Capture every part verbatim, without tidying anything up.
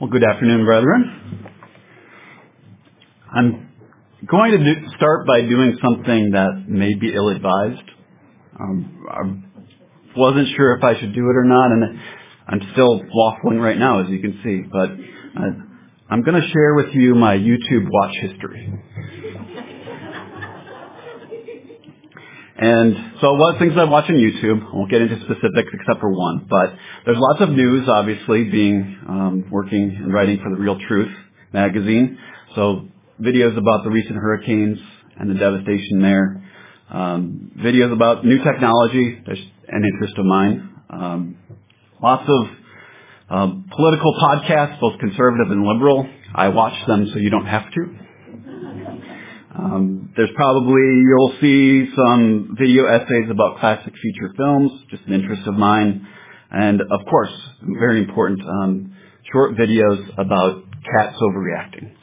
Well, good afternoon, brethren. I'm going to do, start by doing something that may be ill-advised. Um, I wasn't sure if I should do it or not, and I'm still waffling right now, as you can see. But uh, I'm going to share with you my YouTube watch history. And so a lot of things I watch on YouTube. I won't get into specifics except for one. But there's lots of news, obviously, being um, working and writing for The Real Truth magazine. So videos about the recent hurricanes and the devastation there. Um, videos about new technology. There's an interest of mine. Um, lots of um, political podcasts, both conservative and liberal. I watch them so you don't have to. Um, there's probably, you'll see some video essays about classic feature films, just an interest of mine. And of course, very important, um, short videos about cats overreacting.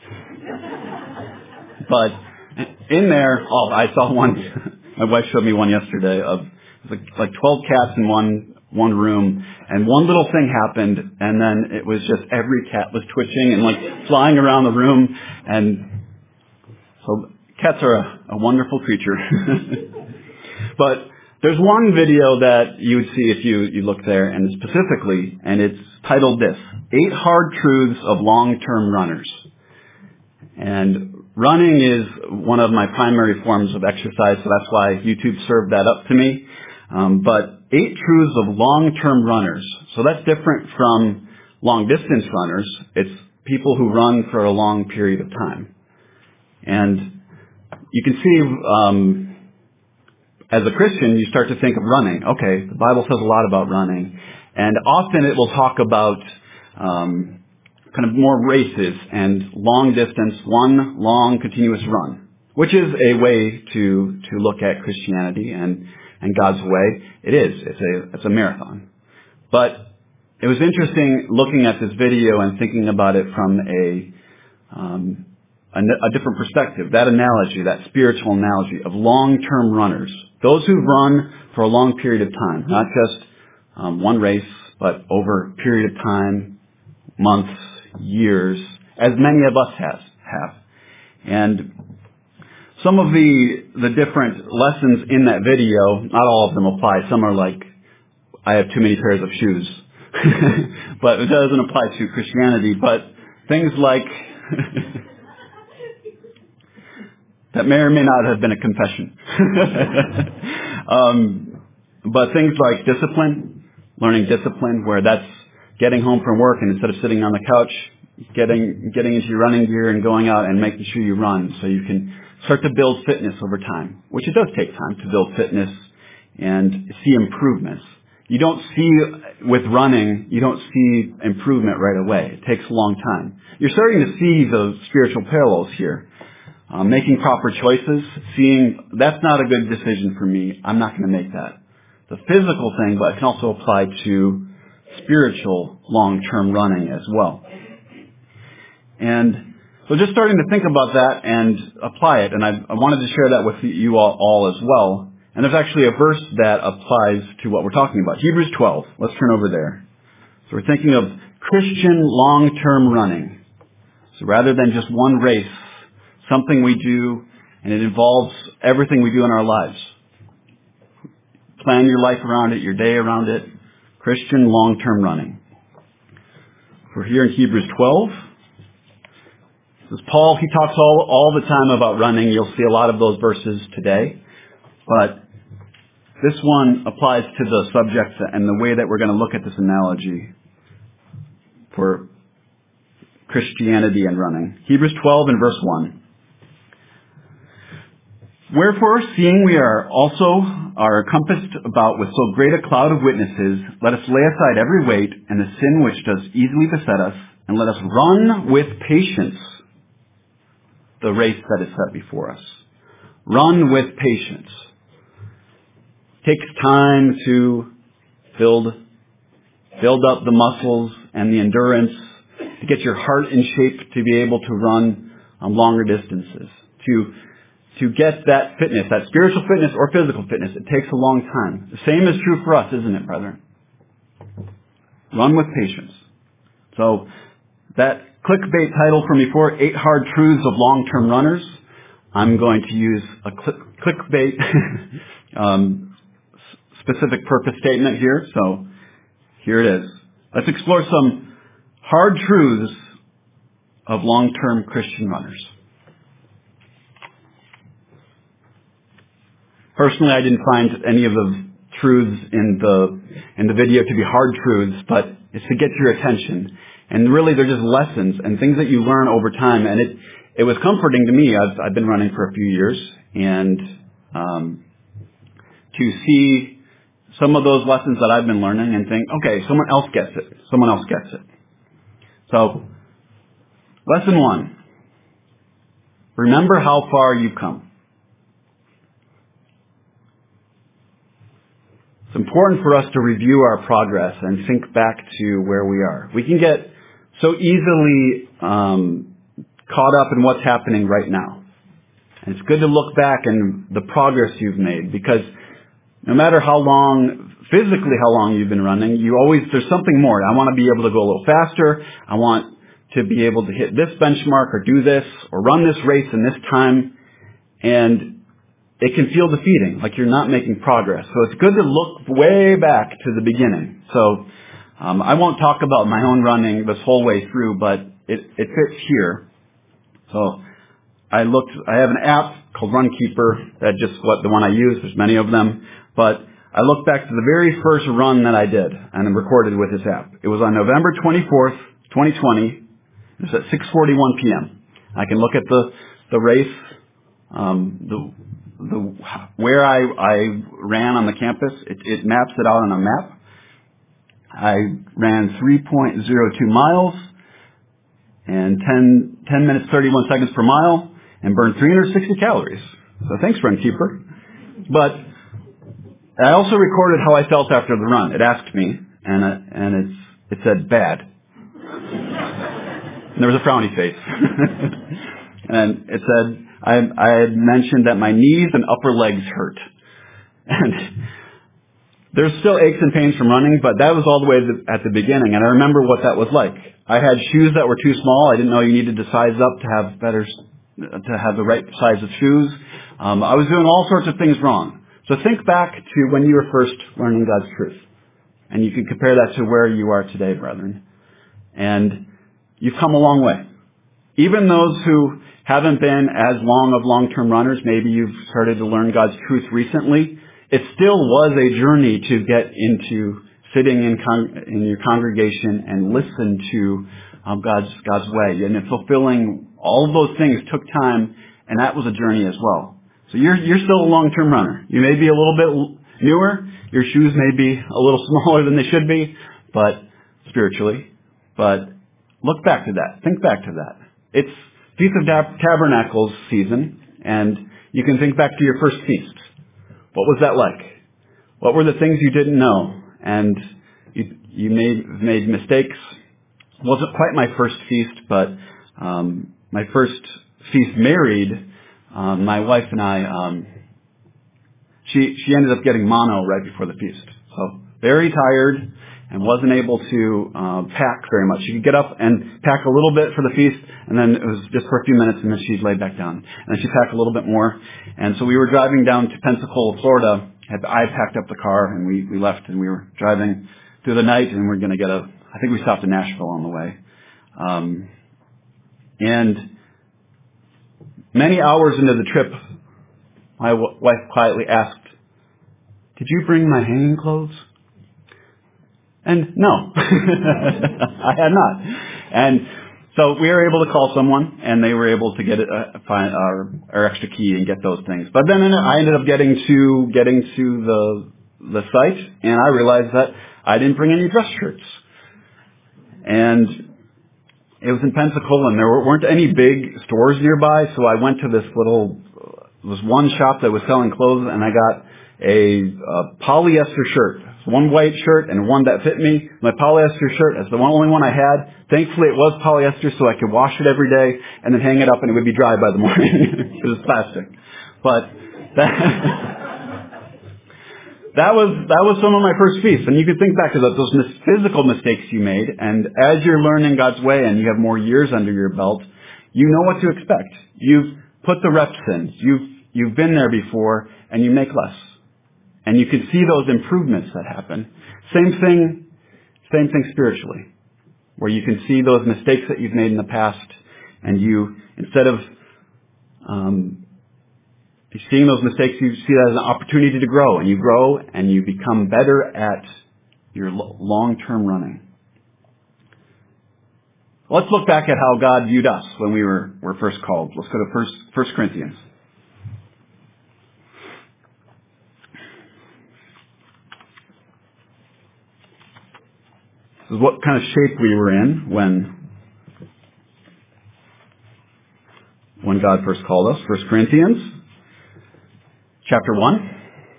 But in there, oh, I saw one, my wife showed me one yesterday of like, like twelve cats in one, one room, and one little thing happened, and then it was just every cat was twitching and like flying around the room, and so cats are a, a wonderful creature. But there's one video that you would see if you, you look there, and specifically, and it's titled this, Eight Hard Truths of Long-Term Runners. And running is one of my primary forms of exercise, so that's why YouTube served that up to me. Um, but eight truths of long-term runners. So that's different from long-distance runners. It's people who run for a long period of time. And you can see, um, as a Christian, you start to think of running. Okay, the Bible says a lot about running. And often it will talk about um, kind of more races and long distance, one long continuous run, which is a way to to look at Christianity and, and God's way. It is. It's a, it's a marathon. But it was interesting looking at this video and thinking about it from a um, A, a different perspective, that analogy, that spiritual analogy of long-term runners, those who run for a long period of time, not just um, one race, but over a period of time, months, years, as many of us has, have. And some of the the different lessons in that video, not all of them apply. Some are like, I have too many pairs of shoes. But it doesn't apply to Christianity. But things like... That may or may not have been a confession. um, but things like discipline, learning discipline, where that's getting home from work and instead of sitting on the couch, getting getting into your running gear and going out and making sure you run so you can start to build fitness over time, which it does take time to build fitness and see improvements. You don't see, with running, you don't see improvement right away. It takes a long time. You're starting to see the spiritual parallels here. Uh, making proper choices, seeing that's not a good decision for me. I'm not going to make that. The physical thing, but it can also apply to spiritual long-term running as well. And so just starting to think about that and apply it. And I, I wanted to share that with you all, all as well. And there's actually a verse that applies to what we're talking about. Hebrews twelve. Let's turn over there. So we're thinking of Christian long-term running. So rather than just one race, something we do, and it involves everything we do in our lives. Plan your life around it, your day around it. Christian long-term running. We're here in Hebrews twelve. This is Paul. He talks all, all the time about running. You'll see a lot of those verses today. But this one applies to the subject and the way that we're going to look at this analogy for Christianity and running. Hebrews twelve and verse one. Wherefore, seeing we are also are compassed about with so great a cloud of witnesses, let us lay aside every weight and the sin which does easily beset us, and let us run with patience the race that is set before us. Run with patience. It takes time to build, build up the muscles and the endurance, to get your heart in shape to be able to run um, longer distances, to To get that fitness, that spiritual fitness or physical fitness, it takes a long time. The same is true for us, isn't it, brethren? Run with patience. So that clickbait title from before, Eight Hard Truths of Long-Term Runners, I'm going to use a click, clickbait um, specific purpose statement here. So here it is. Let's explore some hard truths of long-term Christian runners. Personally, I didn't find any of the truths in the in the video to be hard truths, but it's to get your attention. And really, they're just lessons and things that you learn over time. And it it was comforting to me. I've I've been running for a few years, and um, to see some of those lessons that I've been learning and think, okay, someone else gets it. Someone else gets it. So, lesson one: remember how far you've come. It's important for us to review our progress and think back to where we are. We can get so easily um, caught up in what's happening right now. And it's good to look back and the progress you've made, because no matter how long, physically how long you've been running, you always, there's something more. I want to be able to go a little faster. I want to be able to hit this benchmark or do this or run this race in this time. And it can feel defeating, like you're not making progress. So it's good to look way back to the beginning. So um, I won't talk about my own running this whole way through, but it, it fits here. So I looked. I have an app called Runkeeper. That's just what the one I use. There's many of them, but I looked back to the very first run that I did and recorded with this app. It was on November twenty-fourth, twenty twenty. It was at six forty-one p.m. I can look at the the race. Um, the The, where I, I ran on the campus, it, it maps it out on a map. I ran three point zero two miles and ten, ten minutes, thirty-one seconds per mile and burned three hundred sixty calories. So thanks, Runkeeper. But I also recorded how I felt after the run. It asked me, and, it, and it's, it said bad. And there was a frowny face. And it said, I, I had mentioned that my knees and upper legs hurt. And there's still aches and pains from running, but that was all the way at the beginning. And I remember what that was like. I had shoes that were too small. I didn't know you needed to size up to have better, to have the right size of shoes. Um, I was doing all sorts of things wrong. So think back to when you were first learning God's truth. And you can compare that to where you are today, brethren. And you've come a long way. Even those who haven't been as long of long-term runners, maybe you've started to learn God's truth recently, it still was a journey to get into sitting in, con- in your congregation and listen to um, God's God's way. And fulfilling all of those things took time, and that was a journey as well. So you're you're still a long-term runner. You may be a little bit newer. Your shoes may be a little smaller than they should be, but spiritually. But look back to that. Think back to that. It's Feast of Tabernacles season, and you can think back to your first feast. What was that like? What were the things you didn't know? And you, you made, made mistakes. It wasn't quite my first feast, but um, my first feast married, um, my wife and I, um, she, she ended up getting mono right before the feast. So very tired and wasn't able to uh, pack very much. She could get up and pack a little bit for the feast, and then it was just for a few minutes, and then she'd lay back down. And then she'd pack a little bit more. And so we were driving down to Pensacola, Florida. I packed up the car, and we, we left, and we were driving through the night, and we we're going to get a, I think we stopped in Nashville on the way. Um, and many hours into the trip, my w- wife quietly asked, "Did you bring my hanging clothes?" And no, I had not. And so we were able to call someone, and they were able to get it, uh, find our, our extra key and get those things. But then I ended up getting to getting to the the site, and I realized that I didn't bring any dress shirts. And it was in Pensacola, and there weren't any big stores nearby, so I went to this little, there was one shop that was selling clothes, and I got a, a polyester shirt. One white shirt and one that fit me. My polyester shirt is the one, only one I had. Thankfully, it was polyester, so I could wash it every day and then hang it up, and it would be dry by the morning. It was plastic. But that, that was that was some of my first feasts. And you could think back to those, those mis- physical mistakes you made. And as you're learning God's way and you have more years under your belt, you know what to expect. You've put the reps in. You've you've been there before, and you make less. And you can see those improvements that happen. Same thing, same thing spiritually, where you can see those mistakes that you've made in the past, and you, instead of um, seeing those mistakes, you see that as an opportunity to grow, and you grow, and you become better at your long-term running. Let's look back at how God viewed us when we were, were first called. Let's go to First, First Corinthians. This is what kind of shape we were in when, when God first called us. First Corinthians, chapter one,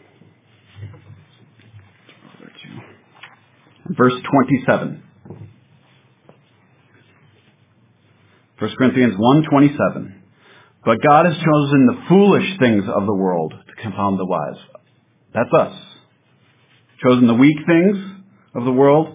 verse twenty-seven. First Corinthians one twenty-seven. But God has chosen the foolish things of the world to confound the wise. That's us. Chosen the weak things of the world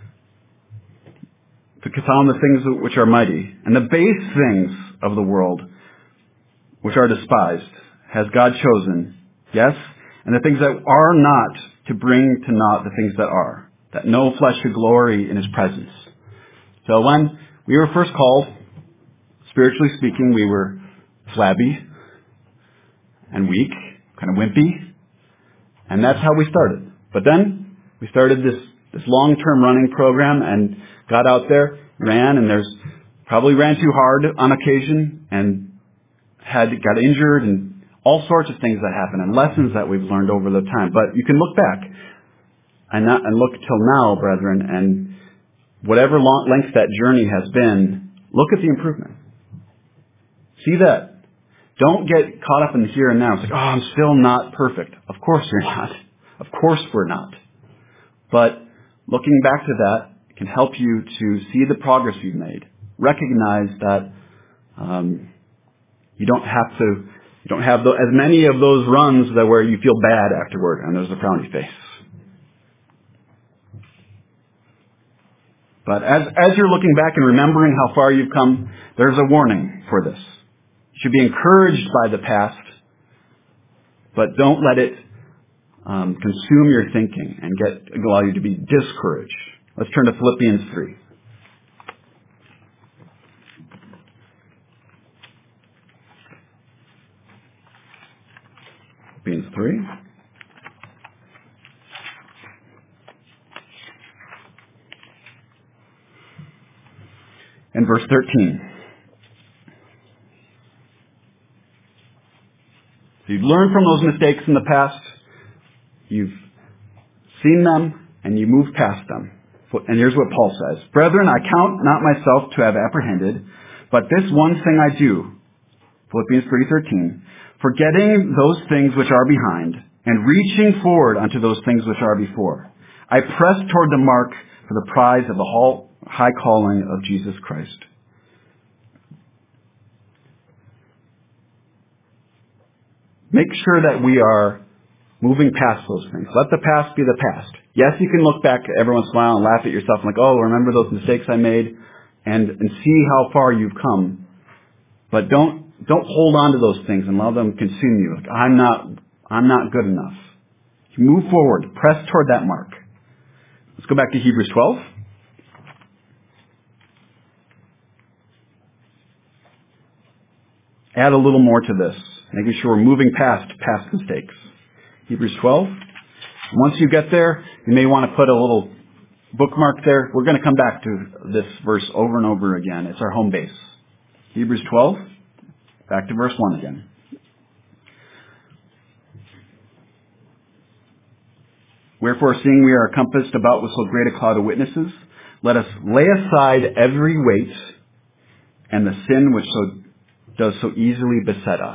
to confound the things which are mighty. And the base things of the world which are despised has God chosen, yes, and the things that are not to bring to naught the things that are, that no flesh should glory in his presence. So when we were first called, spiritually speaking, we were flabby and weak, kind of wimpy, and that's how we started. But then we started this, this long-term running program and got out there, ran, and there's probably ran too hard on occasion and had got injured and all sorts of things that happen and lessons that we've learned over the time. But you can look back and, not, and look till now, brethren, and whatever long, length that journey has been, look at the improvement. See that. Don't get caught up in the here and now. It's like, oh, I'm still not perfect. Of course you're not. Of course we're not. But looking back to that can help you to see the progress you've made. Recognize that um, you don't have to, you don't have the, as many of those runs that where you feel bad afterward and there's a frowny face. But as as you're looking back and remembering how far you've come, there's a warning for this. You should be encouraged by the past, but don't let it um, consume your thinking and get allow you to be discouraged. Let's turn to Philippians three. Philippians three. And verse thirteen. So you've learned from those mistakes in the past. You've seen them and you move past them. And here's what Paul says. Brethren, I count not myself to have apprehended, but this one thing I do. Philippians three thirteen. Forgetting those things which are behind and reaching forward unto those things which are before. I press toward the mark for the prize of the high calling of Jesus Christ. Make sure that we are moving past those things. Let the past be the past. Yes, you can look back every once in a while and laugh at yourself and like, oh, remember those mistakes I made and, and see how far you've come. But don't don't hold on to those things and allow them to consume you. Like, I'm not I'm not good enough. You move forward. Press toward that mark. Let's go back to Hebrews twelve. Add a little more to this, making sure we're moving past past mistakes. Hebrews twelve. Once you get there, you may want to put a little bookmark there. We're going to come back to this verse over and over again. It's our home base. Hebrews twelve, back to verse one again. Wherefore, seeing we are encompassed about with so great a cloud of witnesses, let us lay aside every weight and the sin which so does so easily beset us.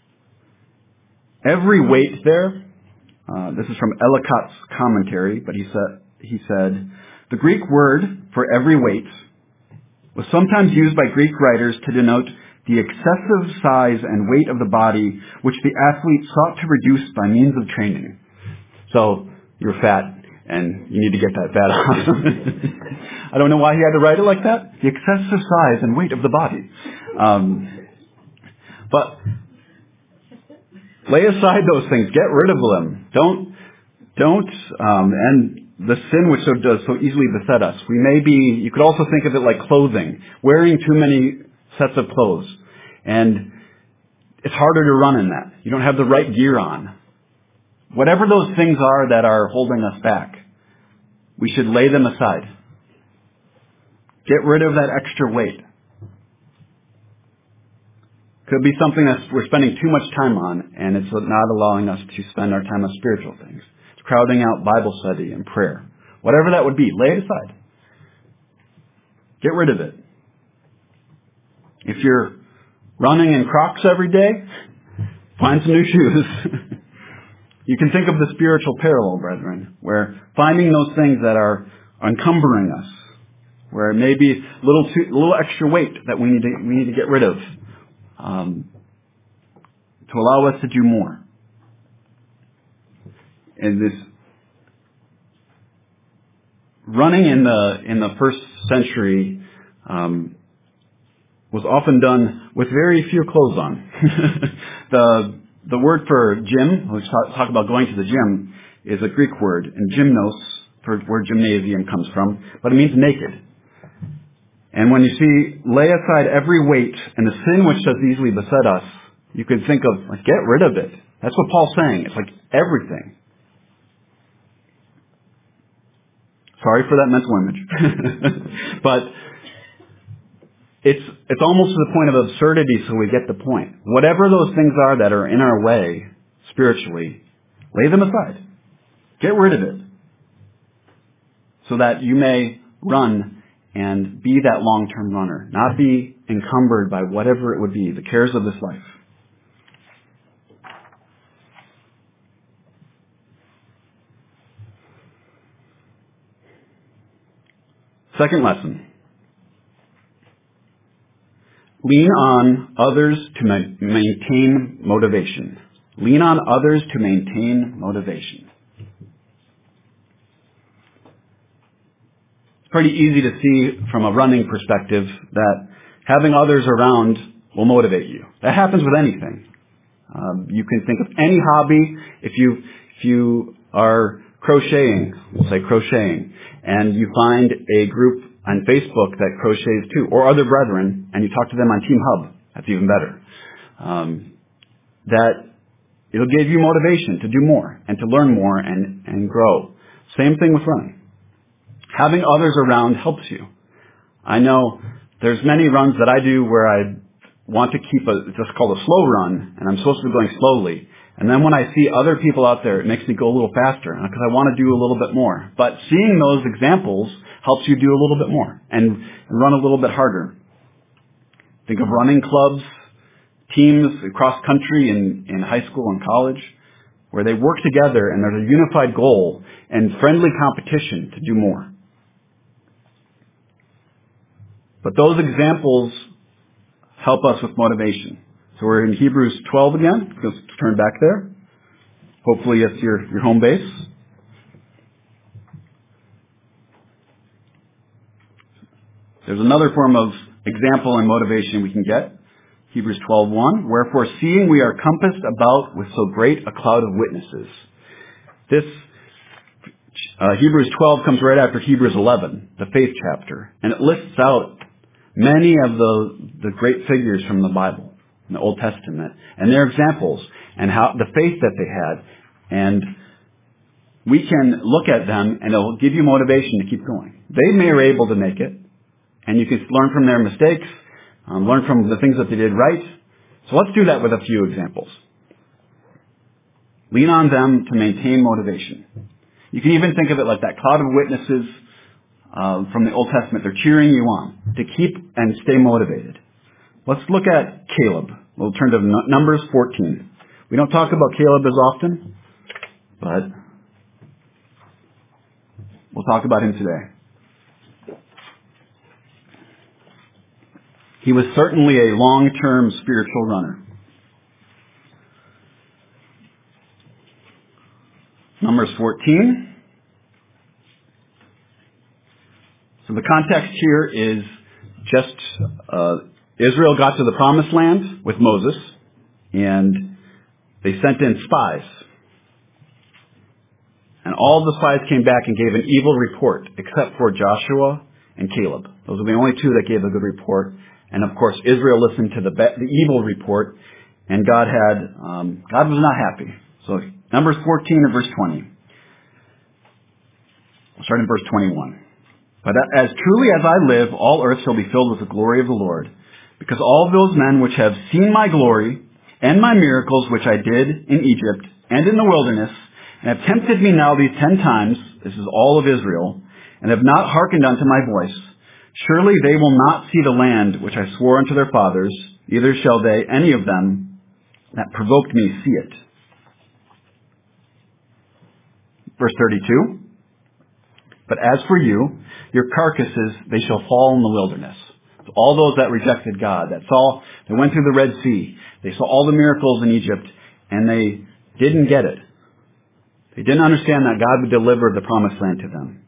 Every weight there, uh, this is from Ellicott's commentary, but he said, he said, the Greek word for every weight was sometimes used by Greek writers to denote the excessive size and weight of the body which the athlete sought to reduce by means of training. So you're fat and you need to get that fat off. I don't know why he had to write it like that. The excessive size and weight of the body. Um, but lay aside those things. Get rid of them. Don't, don't, um, and the sin which so does so easily beset us. We may be, you could also think of it like clothing. Wearing too many sets of clothes. And it's harder to run in that. You don't have the right gear on. Whatever those things are that are holding us back, we should lay them aside. Get rid of that extra weight. Could be something that we're spending too much time on, and it's not allowing us to spend our time on spiritual things. It's crowding out Bible study and prayer. Whatever that would be, lay it aside. Get rid of it. If you're running in Crocs every day, find some new shoes. You can think of the spiritual parallel, brethren, where finding those things that are encumbering us, where it may be a little too, a little extra weight that we need to we need to get rid of, um, to allow us to do more. And this running in the in the first century um, was often done with very few clothes on. the the word for gym, let's talk, talk about going to the gym, is a Greek word, and gymnos, for where gymnasium comes from, but it means naked. And when you see, lay aside every weight and the sin which does easily beset us, you can think of, like, get rid of it. That's what Paul's saying. It's like everything. Sorry for that mental image. But it's it's almost to the point of absurdity, so we get the point. Whatever those things are that are in our way, spiritually, lay them aside. Get rid of it. So that you may run and be that long-term runner, not be encumbered by whatever it would be, the cares of this life. Second lesson. Lean on others to ma- maintain motivation. Lean on others to maintain motivation. It's pretty easy to see from a running perspective that having others around will motivate you. That happens with anything. Um, you can think of any hobby. If you if you are crocheting, we'll say crocheting, and you find a group on Facebook that crochets too, or other brethren, and you talk to them on Team Hub, that's even better. Um, that it'll give you motivation to do more and to learn more and, and grow. Same thing with running. Having others around helps you. I know there's many runs that I do where I want to keep a, it's just called a slow run, and I'm supposed to be going slowly. And then when I see other people out there, it makes me go a little faster because I want to do a little bit more. But seeing those examples helps you do a little bit more and, and run a little bit harder. Think of running clubs, teams across country in, in high school and college where they work together and there's a unified goal and friendly competition to do more. But those examples help us with motivation. So we're in Hebrews twelve again. Let's turn back there. Hopefully it's your, your home base. There's another form of example and motivation we can get. Hebrews twelve one. Wherefore, seeing we are compassed about with so great a cloud of witnesses. This uh, Hebrews twelve comes right after Hebrews eleven, the faith chapter, and it lists out many of the the great figures from the Bible, in the Old Testament, and their examples, and how the faith that they had. And we can look at them, and it'll give you motivation to keep going. They may are able to make it, and you can learn from their mistakes, um, learn from the things that they did right. So let's do that with a few examples. Lean on them to maintain motivation. You can even think of it like that cloud of witnesses uh, from the Old Testament. They're cheering you on to keep and stay motivated. Let's look at Caleb. We'll turn to Numbers fourteen. We don't talk about Caleb as often, but we'll talk about him today. He was certainly a long-term spiritual runner. Numbers verse fourteen. So the context here is just uh, Israel got to the promised land with Moses, and they sent in spies. And all the spies came back and gave an evil report, except for Joshua and Caleb. Those were the only two that gave a good report. And of course, Israel listened to the, be- the evil report, and God had um, God was not happy. So Numbers fourteen and verse twenty. We'll start in verse twenty-one. But as truly as I live, all earth shall be filled with the glory of the Lord, because all those men which have seen my glory and my miracles which I did in Egypt and in the wilderness, and have tempted me now these ten times, this is all of Israel, and have not hearkened unto my voice, surely they will not see the land which I swore unto their fathers, neither shall they, any of them that provoked me, see it. Verse thirty-two. But as for you, your carcasses, they shall fall in the wilderness. So all those that rejected God, that saw, they went through the Red Sea, they saw all the miracles in Egypt, and they didn't get it. They didn't understand that God would deliver the promised land to them.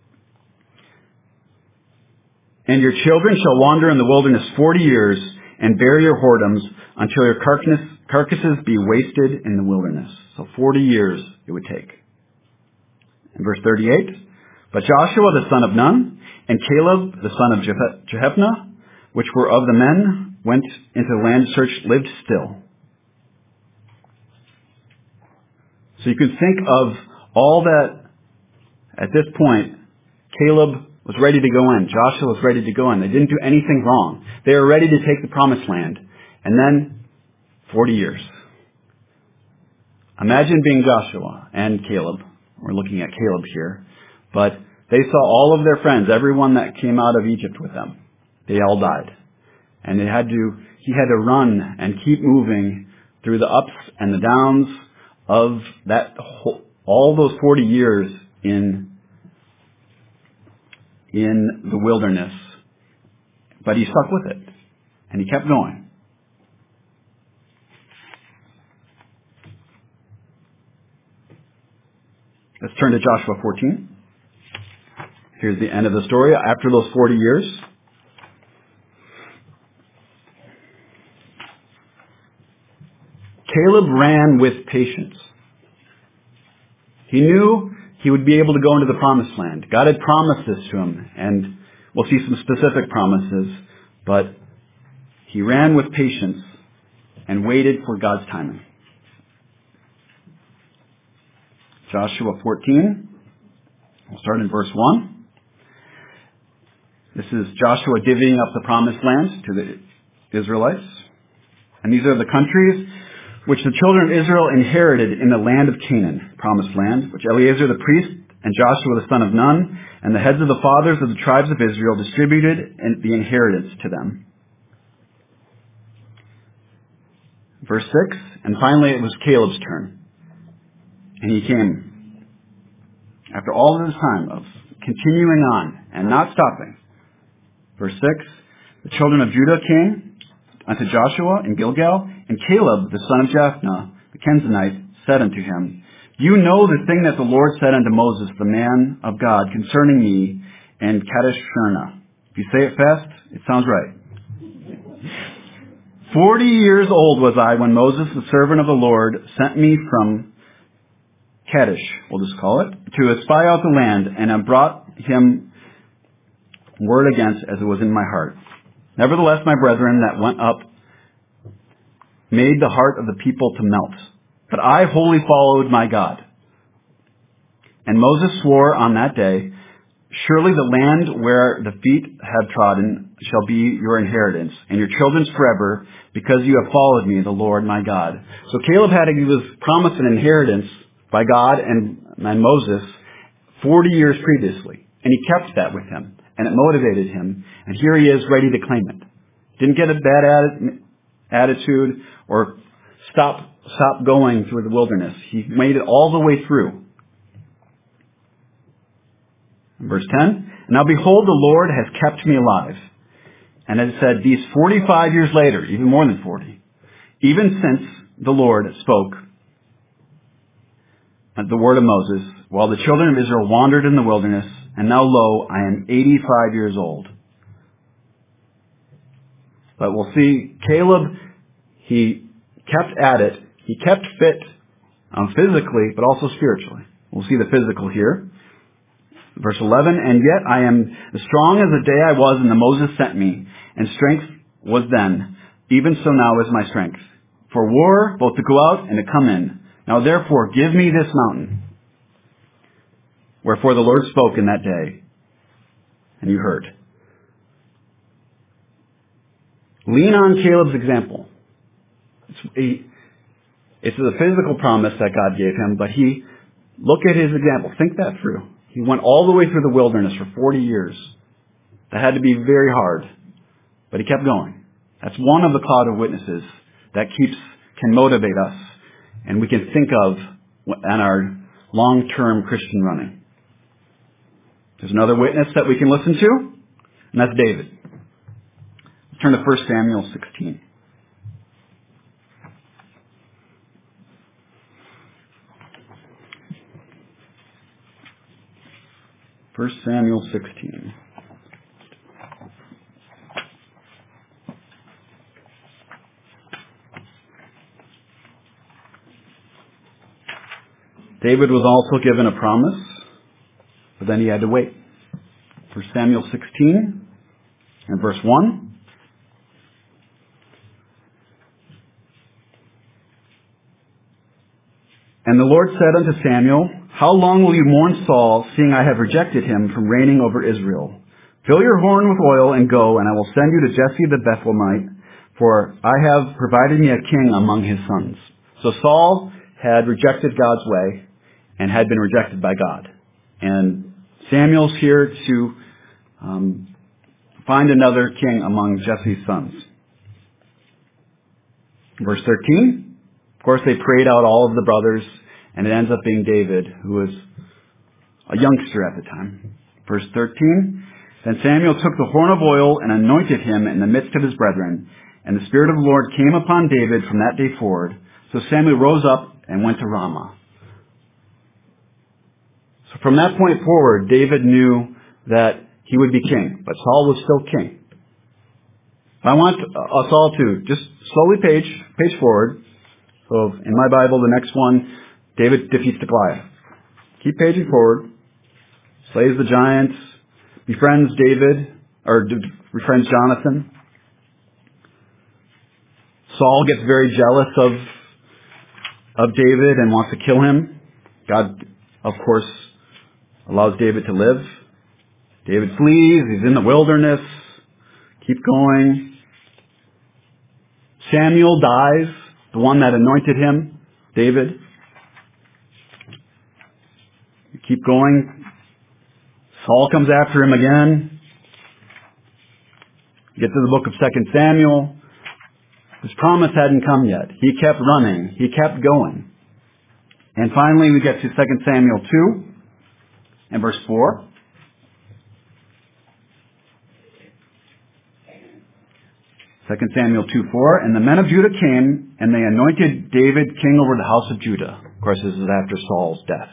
And your children shall wander in the wilderness forty years, and bear your whoredoms, until your carcass, carcasses be wasted in the wilderness. So forty years it would take. In verse thirty-eight, but Joshua the son of Nun, and Caleb the son of Jephunneh, which were of the men, went into the land to search, lived still. So you can think of all that, at this point, Caleb was ready to go in. Joshua was ready to go in. They didn't do anything wrong. They were ready to take the promised land. And then, forty years. Imagine being Joshua and Caleb. We're looking at Caleb here. But they saw all of their friends, everyone that came out of Egypt with them. They all died. And they had to, he had to run and keep moving through the ups and the downs of that whole, all those forty years in, in the wilderness. But he stuck with it. And he kept going. Let's turn to Joshua fourteen. Here's the end of the story. After those forty years, Caleb ran with patience. He knew he would be able to go into the promised land. God had promised this to him, and we'll see some specific promises, but he ran with patience and waited for God's timing. Joshua fourteen, we'll start in verse one. This is Joshua divvying up the promised land to the Israelites. And these are the countries which the children of Israel inherited in the land of Canaan, promised land, which Eleazar the priest and Joshua the son of Nun and the heads of the fathers of the tribes of Israel distributed the inheritance to them. Verse six, and finally it was Caleb's turn. And he came, after all of this time of continuing on and not stopping. Verse six, the children of Judah came unto Joshua in Gilgal, and Caleb, the son of Jephunneh, the Kenizzite, said unto him, You know the thing that the Lord said unto Moses, the man of God, concerning me and Kadesh Barnea. If you say it fast, it sounds right. Forty years old was I when Moses, the servant of the Lord, sent me from Kadesh, we'll just call it, to espy out the land, and I brought him word against as it was in my heart. Nevertheless, my brethren that went up made the heart of the people to melt. But I wholly followed my God. And Moses swore on that day, Surely the land where the feet have trodden shall be your inheritance, and your children's forever, because you have followed me, the Lord my God. So Caleb had, he was promised an inheritance by God and, and Moses forty years previously. And he kept that with him. And it motivated him. And here he is ready to claim it. Didn't get a bad attitude or stop, stop going through the wilderness. He made it all the way through. Verse ten, Now behold, the Lord has kept me alive. And it said, these forty-five years later, even more than forty, even since the Lord spoke, the word of Moses, while the children of Israel wandered in the wilderness, and now lo, I am eighty-five years old. But we'll see Caleb, he kept at it. He kept fit um, physically, but also spiritually. We'll see the physical here. Verse eleven, and yet I am as strong as the day I was and the Moses sent me, and strength was then, even so now is my strength. For war, both to go out and to come in. Now therefore, give me this mountain. Wherefore the Lord spoke in that day, and you heard. Lean on Caleb's example. It's a, it's a physical promise that God gave him, but he, look at his example. Think that through. He went all the way through the wilderness for forty years. That had to be very hard, but he kept going. That's one of the cloud of witnesses that keeps, can motivate us, and we can think of on our long-term Christian running. There's another witness that we can listen to, and that's David. Let's turn to First Samuel sixteen. First Samuel sixteen. David was also given a promise, but then he had to wait. First Samuel sixteen and verse one. And the Lord said unto Samuel, how long will you mourn Saul, seeing I have rejected him from reigning over Israel? Fill your horn with oil and go, and I will send you to Jesse the Bethlehemite, for I have provided me a king among his sons. So Saul had rejected God's way and had been rejected by God. And Samuel's here to um, find another king among Jesse's sons. Verse thirteen, of course they prayed out all of the brothers, and it ends up being David, who was a youngster at the time. Verse thirteen, then Samuel took the horn of oil and anointed him in the midst of his brethren, and the Spirit of the Lord came upon David from that day forward. So Samuel rose up and went to Ramah. So from that point forward, David knew that he would be king, but Saul was still king. I want us all to just slowly page, page forward. So in my Bible, the next one, David defeats the Goliath. Keep paging forward. Slays the giants. Befriends David, or befriends Jonathan. Saul gets very jealous of, of David and wants to kill him. God, of course, allows David to live. David flees. He's in the wilderness. Keep going. Samuel dies, the one that anointed him, David. Keep going. Saul comes after him again. Get to the book of Second Samuel. His promise hadn't come yet. He kept running. He kept going. And finally we get to Second Samuel two and verse four. Second Samuel two four, and the men of Judah came, and they anointed David king over the house of Judah. Of course, this is after Saul's death.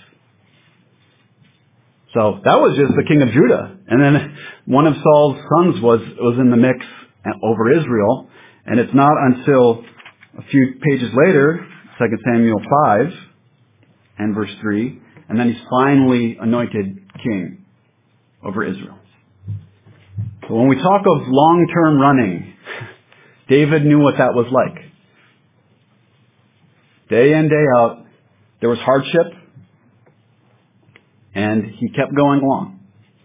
So that was just the king of Judah. And then one of Saul's sons was, was in the mix over Israel. And it's not until a few pages later, Second Samuel five and verse three, and then he's finally anointed king over Israel. So when we talk of long-term running, David knew what that was like. Day in, day out, there was hardship, and he kept going along.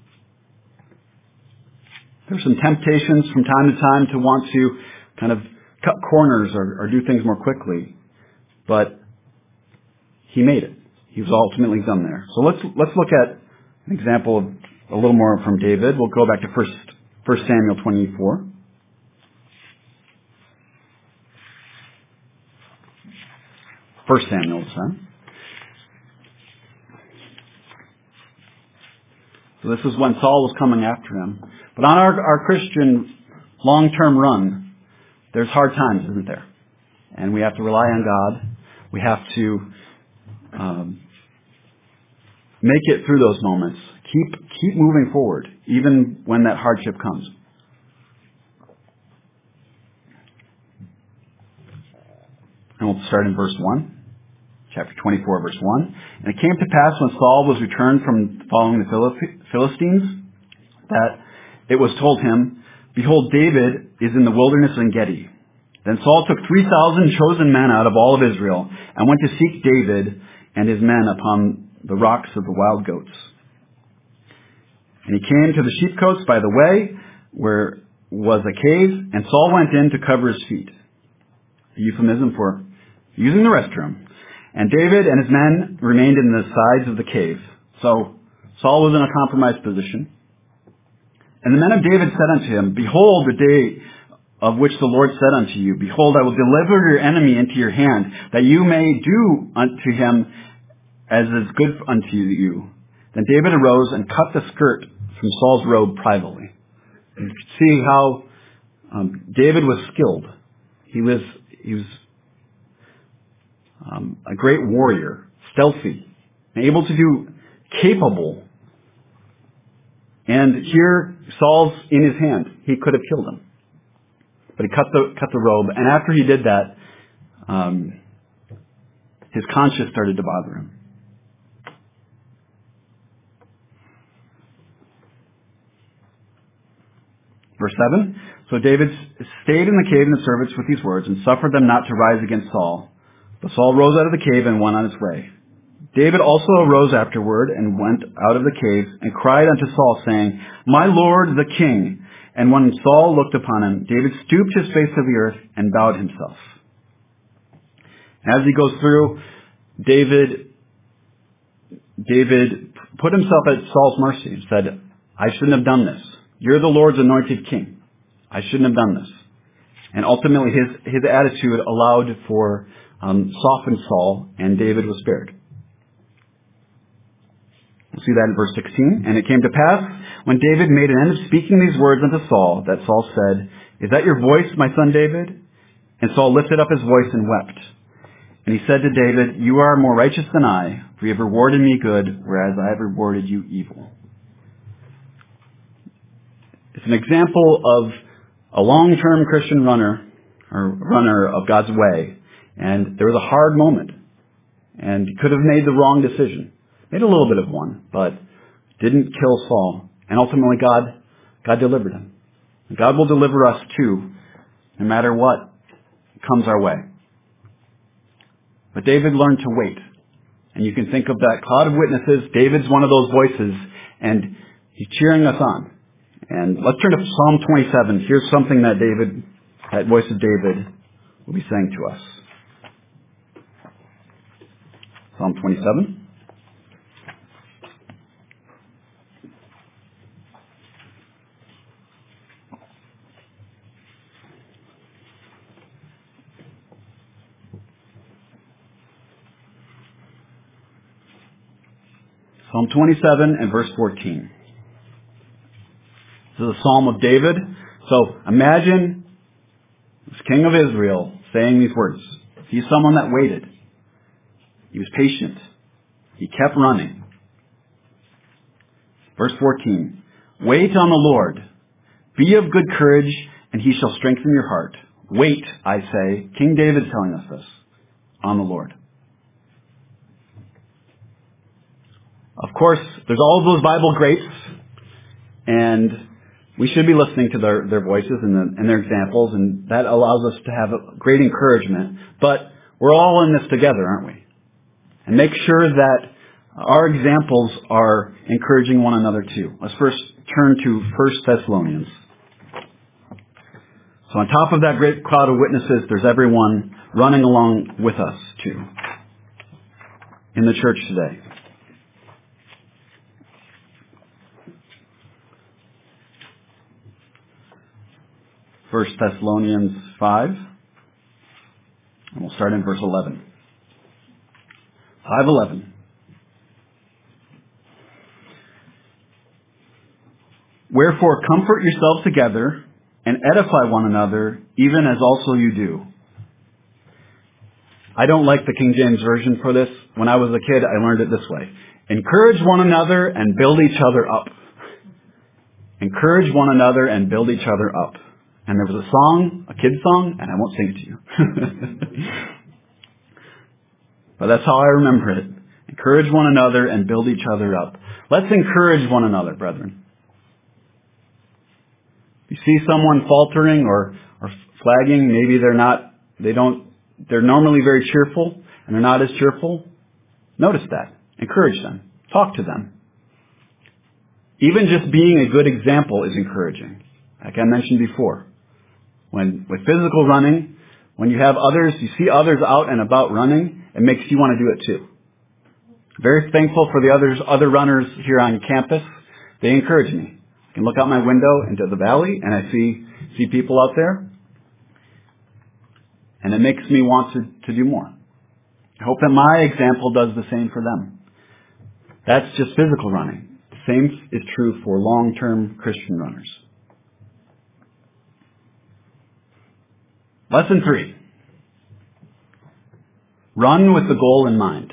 There were some temptations from time to time to want to kind of cut corners or, or do things more quickly, but he made it. He was ultimately done there. So let's let's look at an example of a little more from David. We'll go back to First First Samuel twenty-four. First Samuel, son. So this is when Saul was coming after him. But on our, our Christian long-term run, there's hard times, isn't there? And we have to rely on God. We have to um, make it through those moments. Keep keep moving forward, even when that hardship comes. And we'll start in verse one, chapter twenty-four, verse one. And it came to pass when Saul was returned from following the Philistines, that it was told him, Behold, David is in the wilderness of En-gedi. Then Saul took three thousand chosen men out of all of Israel, and went to seek David and his men upon the rocks of the wild goats. And he came to the sheepcotes by the way, where was a cave, and Saul went in to cover his feet. A euphemism for using the restroom. And David and his men remained in the sides of the cave. So Saul was in a compromised position. And the men of David said unto him, Behold, the day of which the Lord said unto you, Behold, I will deliver your enemy into your hand, that you may do unto him as is good unto you. Then David arose and cut the skirt from Saul's robe privately. You can see how um, David was skilled. He was he was um, a great warrior, stealthy, and able to do, capable. And here Saul's in his hand. He could have killed him, but he cut the cut the robe. And after he did that, um, his conscience started to bother him. Verse seven, So David stayed in the cave in the servants with these words, and suffered them not to rise against Saul. But Saul rose out of the cave and went on his way. David also arose afterward and went out of the cave, and cried unto Saul, saying, My lord the king. And when Saul looked upon him, David stooped his face to the earth and bowed himself. As he goes through, David, David put himself at Saul's mercy and said, I shouldn't have done this. You're the Lord's anointed king. I shouldn't have done this. And ultimately his, his attitude allowed for um, softened Saul, and David was spared. We'll see that in verse sixteen. And it came to pass, when David made an end of speaking these words unto Saul, that Saul said, Is that your voice, my son David? And Saul lifted up his voice and wept. And he said to David, You are more righteous than I, for you have rewarded me good, whereas I have rewarded you evil. It's an example of a long-term Christian runner, or runner of God's way. And there was a hard moment. And he could have made the wrong decision. Made a little bit of one, but didn't kill Saul. And ultimately God, God delivered him. And God will deliver us too, no matter what comes our way. But David learned to wait. And you can think of that cloud of witnesses. David's one of those voices, and he's cheering us on. And let's turn to Psalm twenty-seven. Here's something that David, that voice of David, will be saying to us. Psalm twenty-seven. Psalm twenty-seven and verse fourteen. This is a psalm of David. So imagine this king of Israel saying these words. He's someone that waited. He was patient. He kept running. Verse fourteen. Wait on the Lord. Be of good courage, and he shall strengthen your heart. Wait, I say. King David's telling us this. On the Lord. Of course, there's all of those Bible greats, and we should be listening to their, their voices and, the, and their examples, and that allows us to have a great encouragement. But we're all in this together, aren't we? And make sure that our examples are encouraging one another too. Let's first turn to First Thessalonians. So on top of that great cloud of witnesses, there's everyone running along with us too in the church today. First Thessalonians five, and we'll start in verse eleven. five eleven. Wherefore comfort yourselves together and edify one another, even as also you do. I don't like the King James Version for this. When I was a kid, I learned it this way. Encourage one another and build each other up. Encourage one another and build each other up. And there was a song, a kid's song, and I won't sing it to you. But that's how I remember it. Encourage one another and build each other up. Let's encourage one another, brethren. If you see someone faltering or, or flagging, maybe they're not, they don't, they're normally very cheerful and they're not as cheerful. Notice that. Encourage them. Talk to them. Even just being a good example is encouraging. Like I mentioned before. When, with physical running, when you have others, you see others out and about running, it makes you want to do it too. Very thankful for the others, other runners here on campus. They encourage me. I can look out my window into the valley and I see, see people out there. And it makes me want to, to do more. I hope that my example does the same for them. That's just physical running. The same is true for long-term Christian runners. Lesson three. Run with the goal in mind.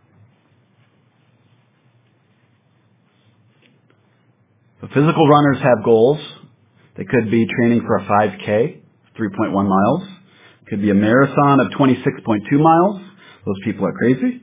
The physical runners have goals. They could be training for a five K, three point one miles. It could be a marathon of twenty-six point two miles. Those people are crazy.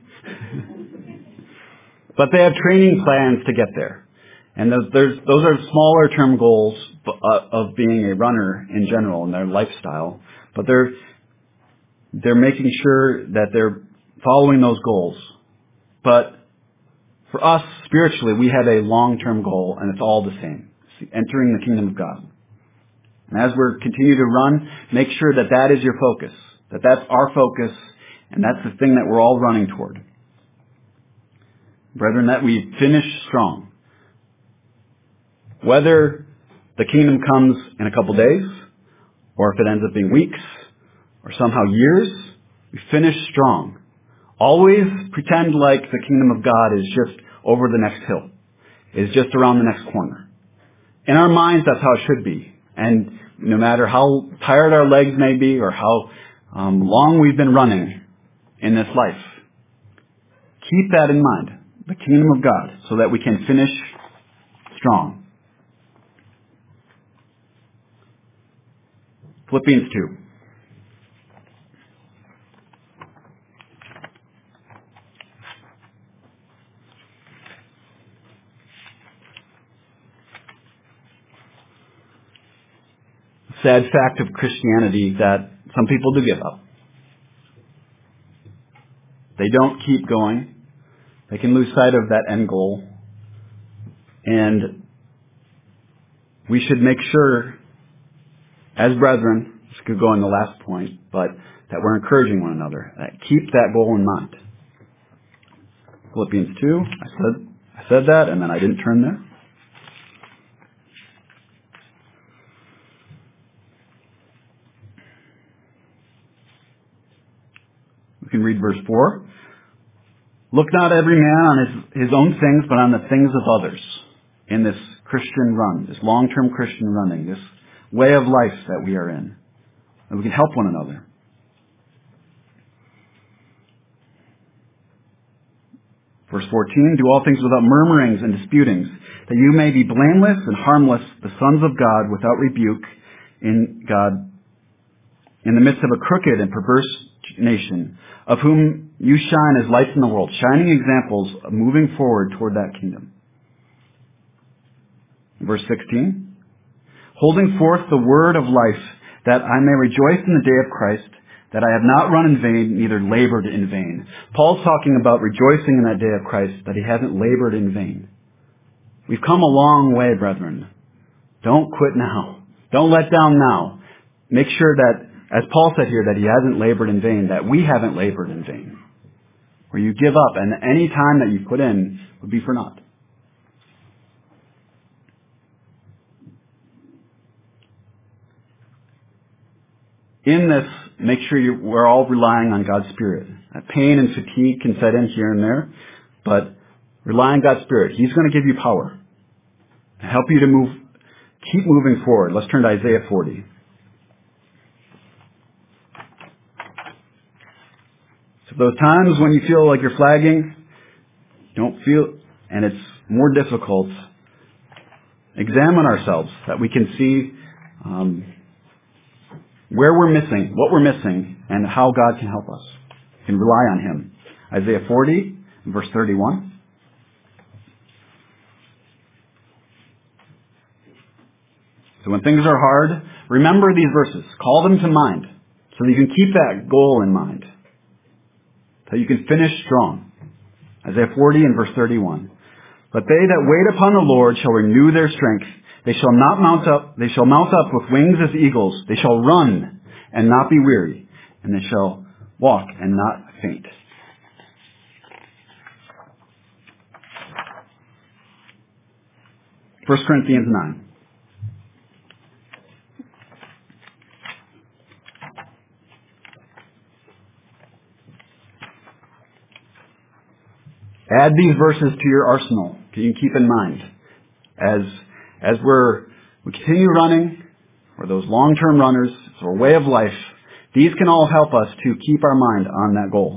But they have training plans to get there. And those, there's, those are smaller term goals of being a runner in general in their lifestyle. But they're, they're making sure that they're following those goals. But for us, spiritually, we have a long-term goal, and it's all the same. It's entering the kingdom of God. And as we continue to run, make sure that that is your focus, that that's our focus, and that's the thing that we're all running toward. Brethren, that we finish strong. Whether the kingdom comes in a couple days, or if it ends up being weeks, or somehow years, we finish strong. Always pretend like the kingdom of God is just over the next hill, is just around the next corner. In our minds, that's how it should be. And no matter how tired our legs may be or how um, long we've been running in this life, keep that in mind, the kingdom of God, so that we can finish strong. Philippians two. Sad fact of Christianity that some people do give up. They don't keep going. They can lose sight of that end goal. And we should make sure, as brethren, this could go in the last point, but that we're encouraging one another. That keep that goal in mind. Philippians two, I said, I said that, and then I didn't turn there. We can read verse four. Look not every man on his, his own things, but on the things of others in this Christian run, this long-term Christian running, this way of life that we are in. And we can help one another. Verse fourteen, do all things without murmurings and disputings, that you may be blameless and harmless, the sons of God, without rebuke in God, in the midst of a crooked and perverse nation, of whom you shine as lights in the world, shining examples of moving forward toward that kingdom. Verse sixteen, holding forth the word of life, that I may rejoice in the day of Christ, that I have not run in vain, neither labored in vain. Paul's talking about rejoicing in that day of Christ, that he hasn't labored in vain. We've come a long way, brethren. Don't quit now. Don't let down now. Make sure that, as Paul said here, that he hasn't labored in vain, that we haven't labored in vain. Where you give up, and any time that you put in would be for naught. In this, make sure you, we're all relying on God's Spirit. Pain and fatigue can set in here and there, but rely on God's Spirit. He's going to give you power and help you to move, keep moving forward. Let's turn to Isaiah forty. So those times when you feel like you're flagging, don't feel, and it's more difficult, examine ourselves, that we can see um, where we're missing, what we're missing, and how God can help us. We can rely on Him. Isaiah forty, verse thirty-one. So when things are hard, remember these verses. Call them to mind so that you can keep that goal in mind, so you can finish strong. Isaiah forty and verse thirty-one. But they that wait upon the Lord shall renew their strength. They shall not mount up, they shall mount up with wings as eagles. They shall run and not be weary, and they shall walk and not faint. First Corinthians nine. Add these verses to your arsenal. You can keep in mind as as we're we continue running, or those long-term runners, it's our way of life. These can all help us to keep our mind on that goal.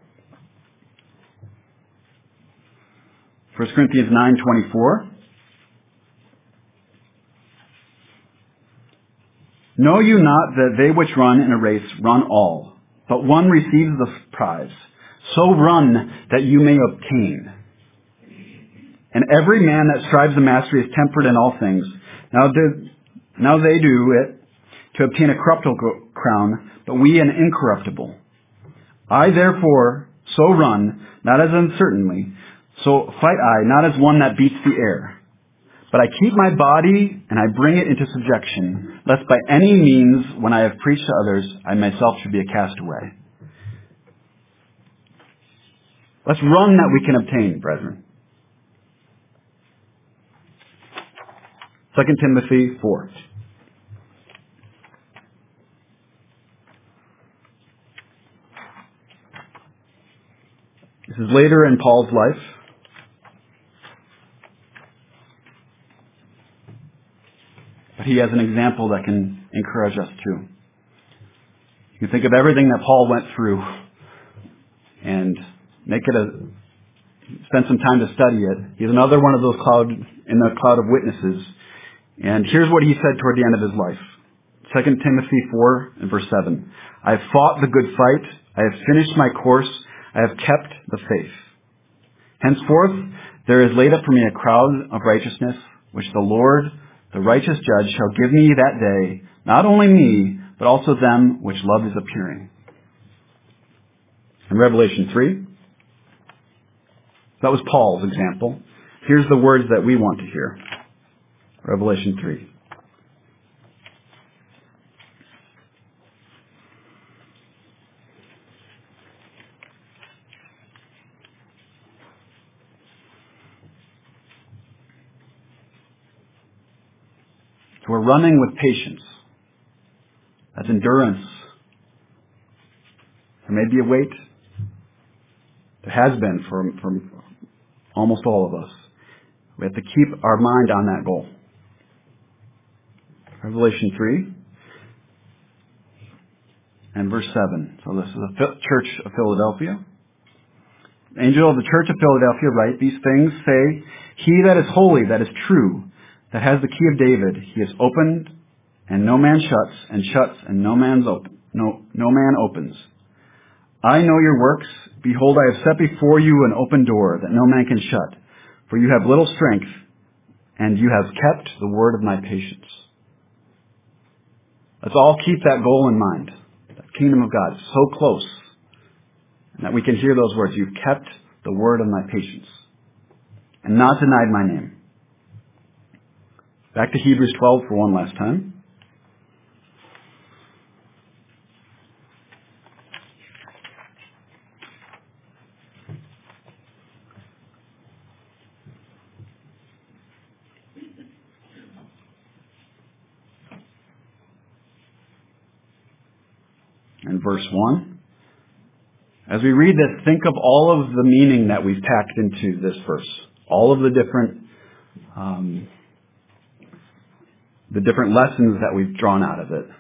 First Corinthians nine twenty-four. Know you not that they which run in a race run all, but one receives the prize. So run that you may obtain. And every man that strives the mastery is temperate in all things. Now, do, now they do it to obtain a corruptible crown, but we an incorruptible. I therefore so run, not as uncertainly, so fight I, not as one that beats the air. But I keep my body and I bring it into subjection, lest by any means, when I have preached to others, I myself should be a castaway. Let's run that we can obtain, brethren. Second Timothy four. This is later in Paul's life. But he has an example that can encourage us too. You can think of everything that Paul went through and make it a, spend some time to study it. He's another one of those cloud, in the cloud of witnesses. And here's what he said toward the end of his life. Second Timothy four and verse seven. I have fought the good fight. I have finished my course. I have kept the faith. Henceforth, there is laid up for me a crown of righteousness, which the Lord, the righteous judge, shall give me that day, not only me, but also them which love his appearing. In Revelation three, that was Paul's example. Here's the words that we want to hear. Revelation three. So we're running with patience. That's endurance. There may be a weight. There has been for, for almost all of us. We have to keep our mind on that goal. Revelation three and verse seven. So this is the church of Philadelphia. Angel of the church of Philadelphia write, these things say, he that is holy, that is true, that has the key of David, he is opened, and no man shuts, and shuts, and no man's open, no, no man opens. I know your works. Behold, I have set before you an open door that no man can shut. For you have little strength, and you have kept the word of my patience. Let's all keep that goal in mind. The kingdom of God is so close, and that we can hear those words. You've kept the word of my patience, and not denied my name. Back to Hebrews twelve for one last time. And verse one. As we read this, think of all of the meaning that we've packed into this verse. All of the different um, the different lessons that we've drawn out of it.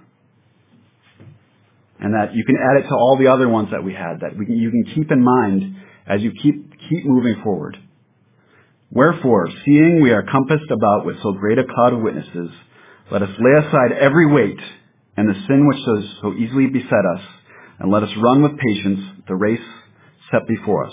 And that you can add it to all the other ones that we had, that we can, you can keep in mind as you keep keep moving forward. Wherefore, seeing we are compassed about with so great a cloud of witnesses, let us lay aside every weight and the sin which does so easily beset us, and let us run with patience the race set before us.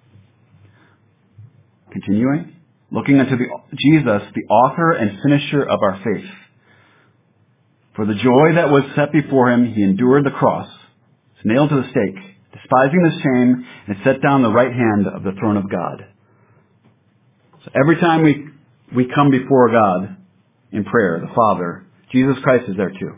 Continuing, looking unto the, Jesus, the author and finisher of our faith. For the joy that was set before him, he endured the cross, was nailed to the stake, despising the shame, and set down the right hand of the throne of God. So every time we, we come before God in prayer, the Father, Jesus Christ is there too.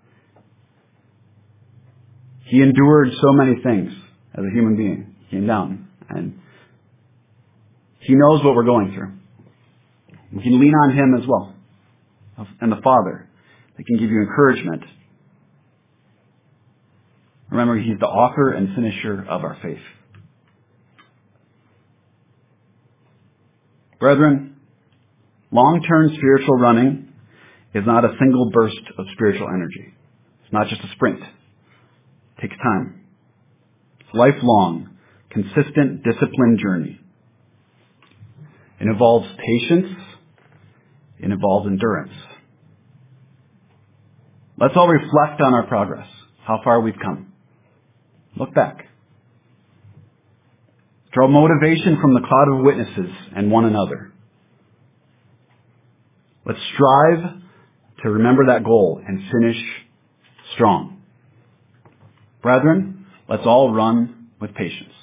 He endured so many things as a human being. He came down, and he knows what we're going through. We can lean on him as well, and the Father. They can give you encouragement. Remember, he's the author and finisher of our faith. Brethren, long-term spiritual running is not a single burst of spiritual energy. It's not just a sprint. It takes time. It's a lifelong, consistent, disciplined journey. It involves patience. It involves endurance. Let's all reflect on our progress, how far we've come. Look back. Draw motivation from the cloud of witnesses and one another. Let's strive to remember that goal and finish strong. Brethren, let's all run with patience.